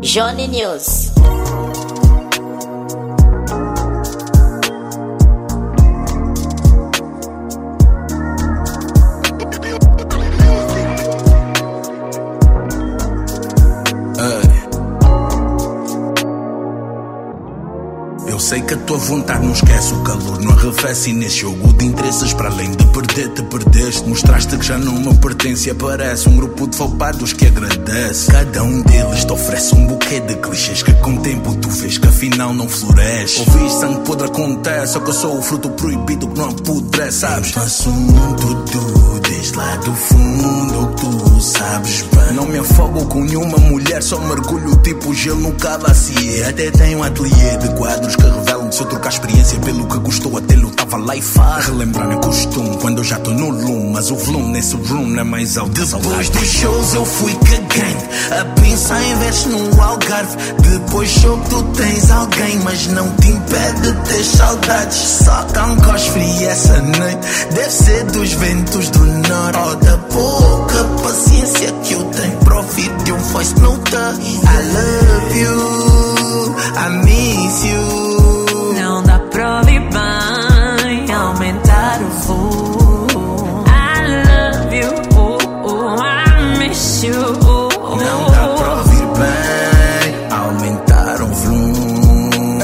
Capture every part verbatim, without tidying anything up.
Johnny News. Eu sei que a tua vontade não esquece o calor, não arrefece, e nesse jogo de interesses, para além de perder, te perdeste. Mostraste que já não me pertence e aparece um grupo de falpados que agradece. Cada um deles te oferece um buquê de clichês que com o tempo tu vês que afinal não floresce. Ouviste sangue podre acontece, só que eu sou o fruto proibido que não apodrece, sabes? Eu assunto tu, desde lá do fundo tu sabes bem. Não me afogo com nenhuma mulher, só mergulho tipo gelo no cavacier. Até tenho um ateliê de quadros que revelam que se eu trocar experiência pelo que gostou até lutava lá e faz. Relembrar é costume quando eu já tô no lume, mas o volume nesse room não é mais alto. Depois dos shows eu fui cagando, a pensar em versos no Algarve. Depois show tu tens alguém, mas não te impede de ter saudades. Só tão cosfria essa noite, deve ser dos ventos do norte, ou da pouca paciência que eu tenho para ouvir de um voice note. I love you, I miss you. Não dá pra ouvir bem, aumentar o volume. I love you, oh, oh, I miss you. Não dá pra ouvir bem, aumentar o volume.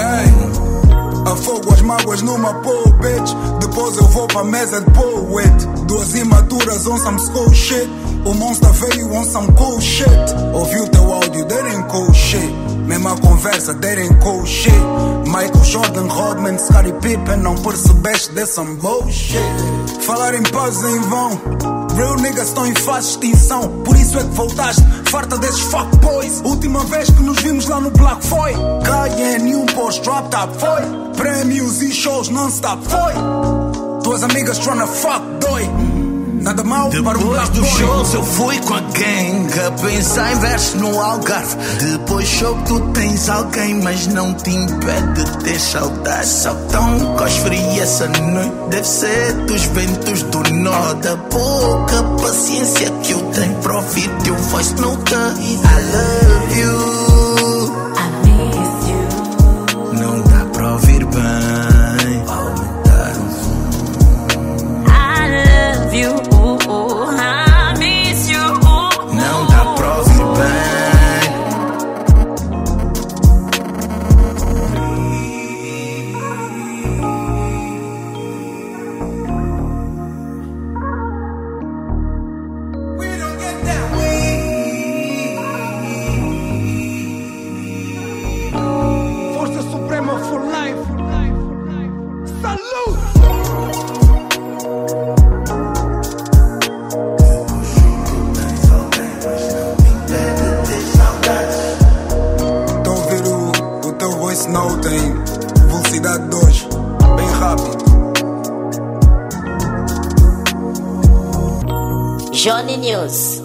Ei, afogo as mágoas numa pole, bitch. Depois eu vou pra mesa de poet. Duas imaturas on some school shit. O monster veio on some cool shit. Ouvi o teu áudio, that ain't cool shit. Mesma conversa, that ain't cool shit. Michael Jordan, Rodman, Scottie Pippen, não percebeste desse some bullshit. Falar em paz em vão, real niggas estão em fase de extinção. Por isso é que voltaste, farta desses fuckboys. Última vez que nos vimos lá no Black foi K N e um post drop top foi. Prémios e shows non-stop foi. Tuas amigas tryna fuck dói. Nada mal para um Depois black dos boy. shows eu fui com a gang, a pensar em versos no Algarve. Depois show tu tens alguém, mas não te impede de ter saudade. Só tão cosfria essa noite, deve ser dos ventos do norte. Da pouca paciência que eu tenho para ouvir teu voice note. I love you, I miss you. não dá para ouvir bem, aumentar o volume. I love you, oh, oh, I miss you. Não dá pra ouvir bem. Força Suprema for life. Salute! Tô a ouvir o, o teu voice note em velocidade dois, bem rápido. Johnny News.